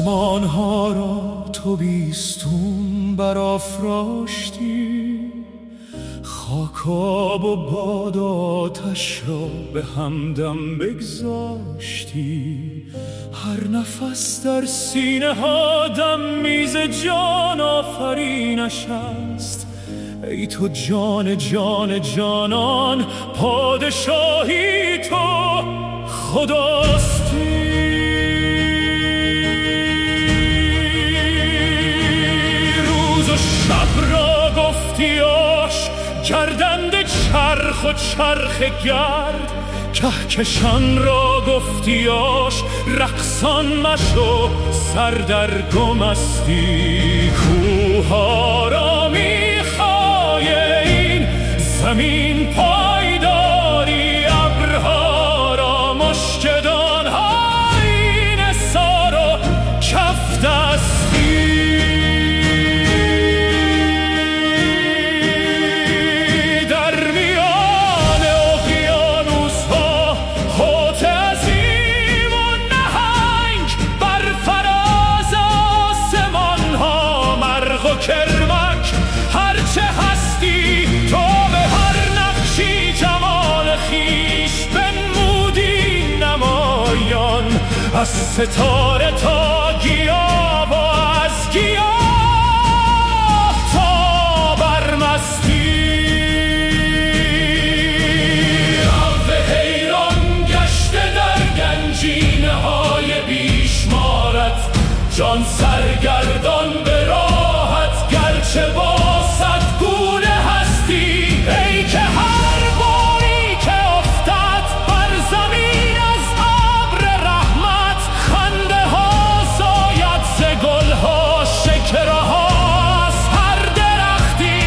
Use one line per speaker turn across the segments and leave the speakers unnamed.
آسمان ها را تو بیستون برافراشتی، خاکاب و باد آتش را به همدم بگذاشتی. هر نفس در سینه ها دم میز جان آفرینش است. ای تو جان جان جانان، پادشاهی تو خداستی. روز و شب را گفتیاش گردند چرخ و چرخ گرد، کهکشان را گفتیاش رقصان مشو سر در گمستی. کوها را میخوای این زمین پایداری، ابرها را مشکدان های نثار و کف دستی. کرمک هرچه هستی تو به هر نقشی جمال خیش بنمودی نمایان، از ستاره تا گیاه و از گیاه تا برمستی. رب حیران گشته در گنجینه های بیشمارت، جان سرگردان به راحت گرچه با صد گونه هستی. ای که هر باری که افتد بر زمین از ابر رحمت، خنده ها زاید ز گل ها، شکر ها از هر درختی.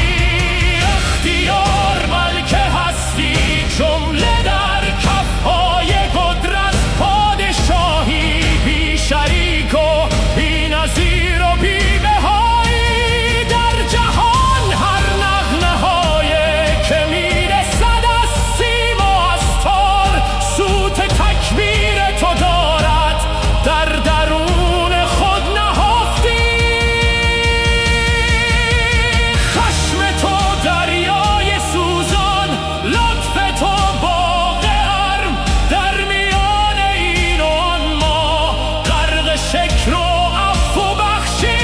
اختیار ملک هستی جمله در کف های قدرت، پادشاهی بی شریک و بی نظیر و بی بهایی در جهان. هر نغمه های که میرسد از سیم و از تار، صوت تکبیر تو دارد در درون خود نهفتی. خشم تو دریای سوزان، لطف تو باغ ارم، در میان این و آن ما غرق شکر و عفو و بخشی.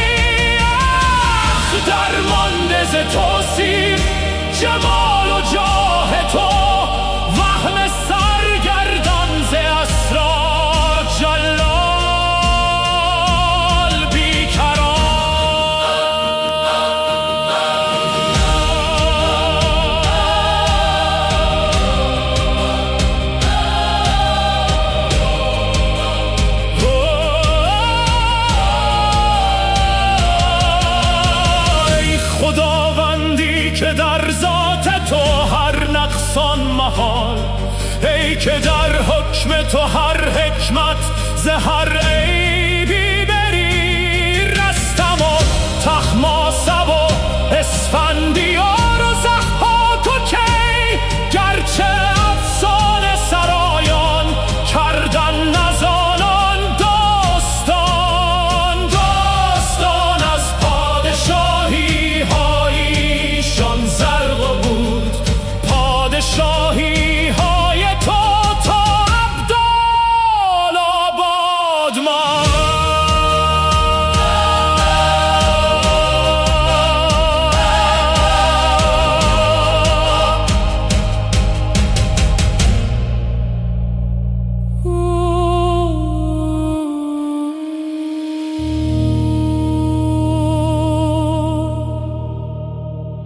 درمانده ز توصیف جمال و جاه تو، وهم سرگردان ز اسرار جلال بیکران. ای خداوندی که در ذات تو هر نقصان محال، ای که در حکم تو هر حکمت ز هر عیب